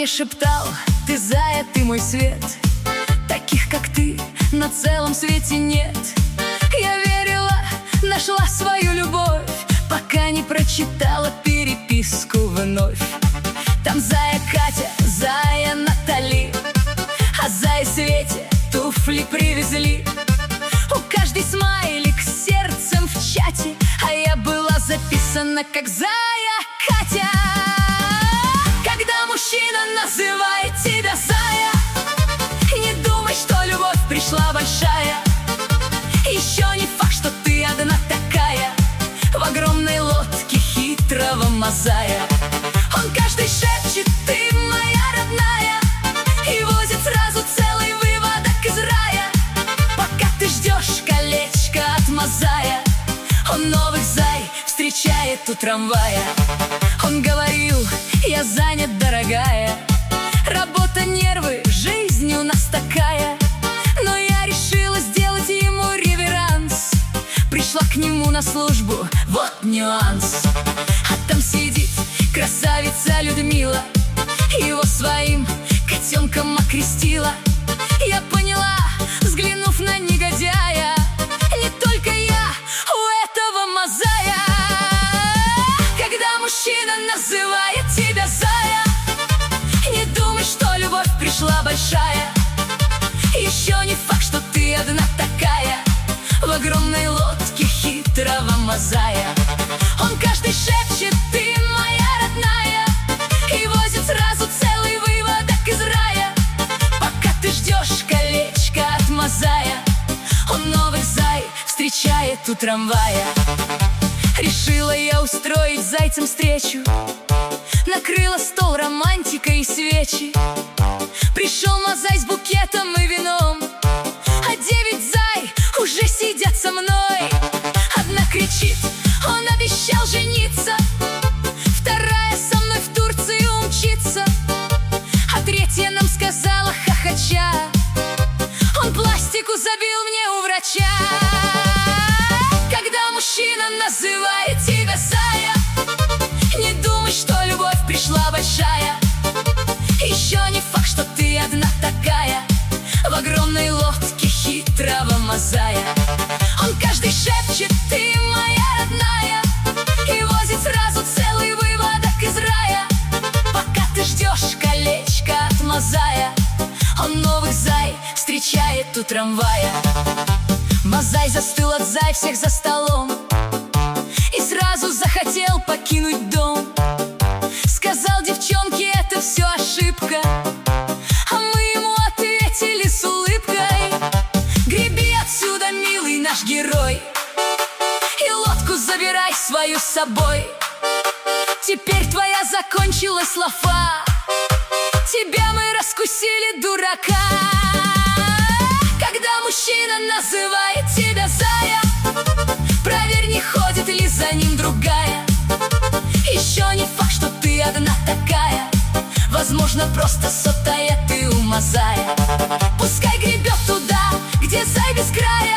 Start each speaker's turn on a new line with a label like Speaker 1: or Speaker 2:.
Speaker 1: шептал: ты зая, ты мой свет, таких как ты на целом свете нет. Я верила, нашла свою любовь, пока не прочитала переписку вновь. Там зая Катя, зая Натали, а зая Свете туфли привезли. У каждой смайлик с сердцем в чате, а я была записана как зая Катя. Когда мужчина называет тебя зая, не думай, что любовь пришла большая. Еще не факт, что ты одна такая в огромной лодке хитрого мазая. Он каждый шепчет: ты моя родная, и возит сразу целый выводок из рая. Пока ты ждешь колечко от мазая, он новых зай встречает у трамвая. Он говорил: я занят, дорогая, работа, нервы, жизнь у нас такая. Но я решила сделать ему реверанс, пришла к нему на службу, вот нюанс. А там сидит красавица Людмила, его своим котенком окрестила. Я поняла, взглянув на негодяя, не только я у этого мазая. Когда мужчина называет тебя зая, не думай, что любовь пришла большая. Еще не факт, что ты одна такая в огромной лодке хитрого мазая. Он каждый шепчет: ты моя родная, и возит сразу целый выводок из рая. Пока ты ждешь колечко от мазая, он новых зай встречает у трамвая. Решила я устроить зайцам встречу, накрыла стол, романтика и свечи. Пришел мазай с букетом и вином, а 9 зай уже сидят со мной. Одна кричит: он обещал жениться, вторая со мной в Турцию умчится, а третья нам сказала хохоча: он пластику забил мне у врача. Когда мужчина называет тебя зая, не думай, что любовь пришла большая. Еще не факт, что ты одна такая в огромной лодке хитрого мазая. Он каждый шепчет: ты моя родная, и возит сразу целый выводок из рая. Пока ты ждешь колечко от мазая, он новых зай встречает у трамвая. Мазай застыл от зай всех за столом и сразу захотел покинуть дом. Сказал девчонке: это все ошибка, а мы ему ответили с улыбкой: греби отсюда, милый наш герой, и лодку забирай свою с собой. Теперь твоя закончилась лафа, тебя мы раскусили, дурака. Когда мужчина называет тебя зая, проверь, не ходит ли за ним другая. Еще не факт, что ты одна такая, возможно, просто сотая ты у мазая. Пускай гребет туда, где зай без края.